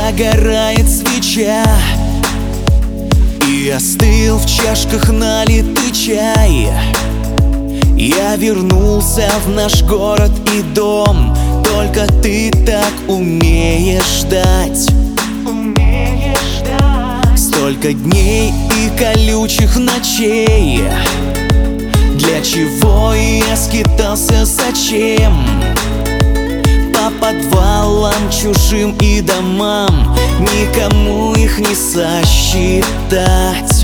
догорает свеча, и остыл в чашках налитый чай. Я вернулся в наш город и дом, только ты так умеешь ждать. Столько дней и колючих ночей, для чего я скитался, зачем? По подвалам чужим и домам, никому их не сосчитать.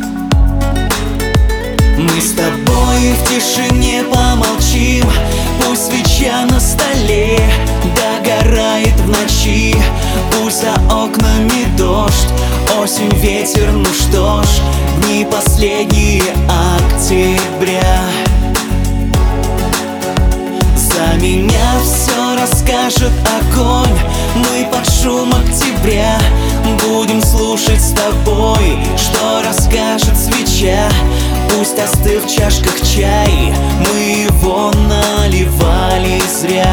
Мы с тобой в тишине помолчим, пусть свеча на столе догорает в ночи, пусть за окнами дождь, осень, ветер, ну что ж, дни последние октября. За меня все расскажет огонь, мы под шум октября будем слушать с тобой, что расскажет свеча. Пусть остыл в чашках чай, мы его наливали зря.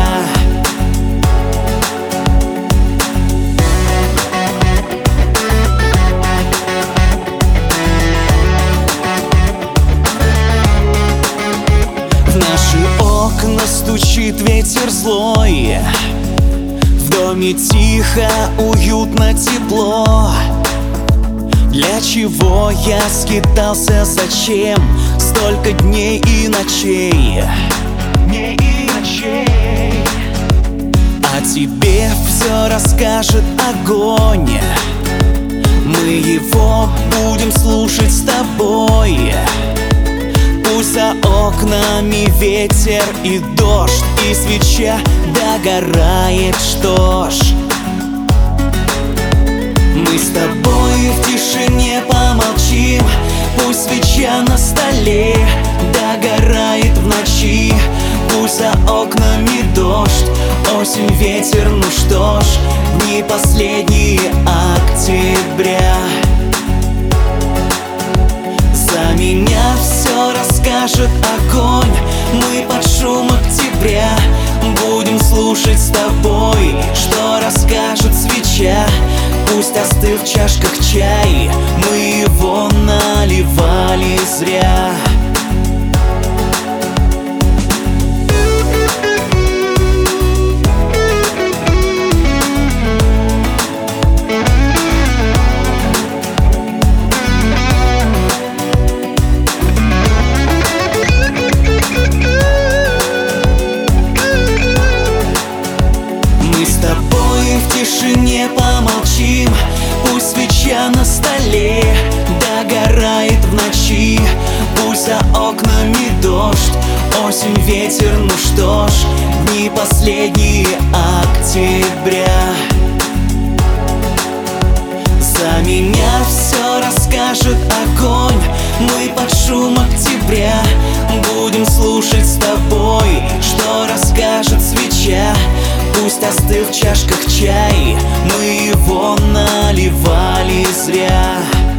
В наши окна стучит ветер злой, в доме тихо, уютно, тепло. Для чего я скитался, зачем? Столько дней и ночей, а тебе все расскажет огонь, мы его будем слушать с тобой. Пусть за окнами ветер и дождь, и свеча догорает, что ж. Мы с тобой в тишине помолчим, пусть свеча на столе догорает в ночи, пусть за окнами дождь, осень, ветер, ну что ж, дни последние октября. За меня все расскажет огонь, мы под шум октября будем слушать с тобой, что расскажет свеча. Пусть остыл в чашках чай, мы его наливали зря. Мы с тобой в тишине помолчим, пусть свеча на столе догорает в ночи, пусть за окнами дождь, осень, ветер, ну что ж, дни последние октября. За меня все расскажет огонь, мы под шум октября будем слушать с тобой, что расскажет свеча. Пусть остыл в чашках чай, мы его наливали зря.